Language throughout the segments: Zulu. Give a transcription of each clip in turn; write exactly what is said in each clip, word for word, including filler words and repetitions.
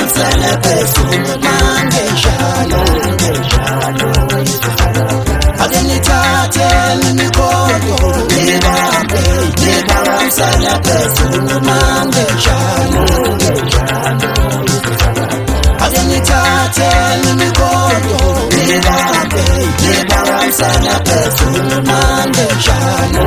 ngibambisene phezulu manje njalo ake nithathe imikondo nibambe ngibambisene phezulu manje njalo ake nithathe imikondo nibambe ngibambisene phezulu manje njalo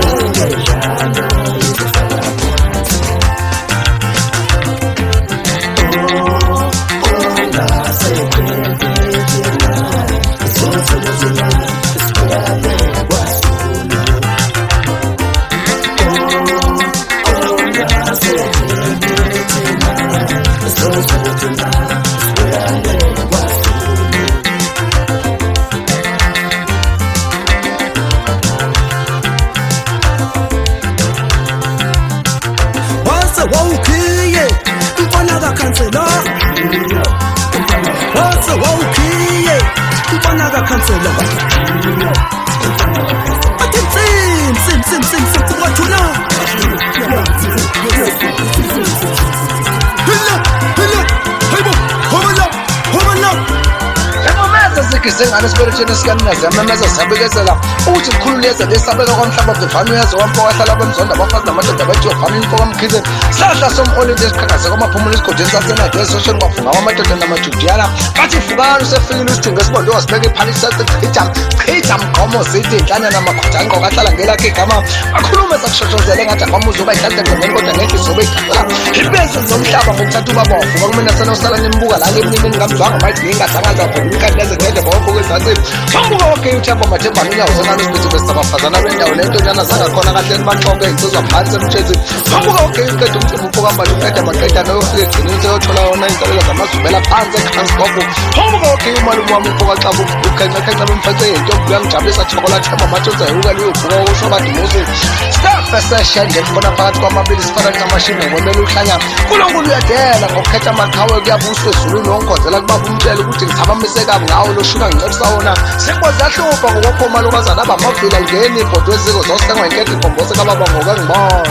Sengane sibeletsheni sikaninazi yamemeza siyabekezela ukuthi sikhululeze lesabeka kwamhlaba bevanu yazo wampo wahlala kwemzonda abafazi namadoda bathi yovana info kwamkhize sahla somolide esiqhakaze kwamaphumulo isigodini sasenade esosheni kwafunga kwamadoda namajudiyana bathi fukani usefikile usidingo esibonde wasibeka iphali sathi chitha chitha mgqomo zithi inhlanya namakhotha ngqoka ahlala ngelakhe igama akhulume sakushoshozele ngathi akwamuzi uba ihlahla ngqemeni kodwa ngeke izobe igqala ibenzo zomhlaba ngokuthatha ubaba wavuka kumina sena usala nimbuka la ngemini ngamzwanga mayithi ngingasangaza khona inkandeze ngede bonke kwezathi Phambuka okay uthemba mathemba unyawo senani isibithi besabafazana bendawo lentonyana zangakhona kahle nibanxoke insizwa phansi emtshezi Phambuka okay uqeda umcimbi uphokambali uqeda maqeda nayofika egcinini seyothola yona insalela zamazubela phansi eKranskop Phambuka okay umalume wami uphokaxabu ukhenca khenca bemfece into kuyangijabulisa chocolate amamatshonza yuka liyovuka ushoba dimusi staff session ngekubona phakathi kwamabili sifana ncamashini ngomela uhlanya kulonkulu uyadela ngokukhetha amaqhawe kuyabuswa ezulwini wonkonzela kubaba umtshela ukuthi ngithabamise kabi ngawo loshuka ngincebisa sekwazi ahlupha ngokuphuma lokazana abamavila ngeni ibhodwe eziko zosengwa inketho inkombose kababa ngokengibona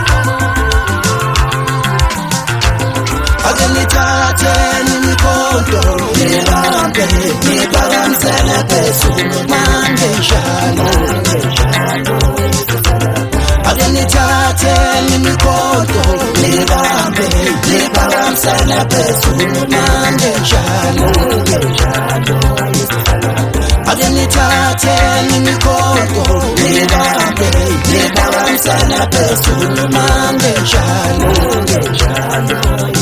ake nithathe imikondo nibambe ngibambisene phezulu manje njalo ake nithathe imikondo nibambe ngibambisene phezulu manje njalo ake nithathe imikondo nibambe ngibambisene phezulu manje njalo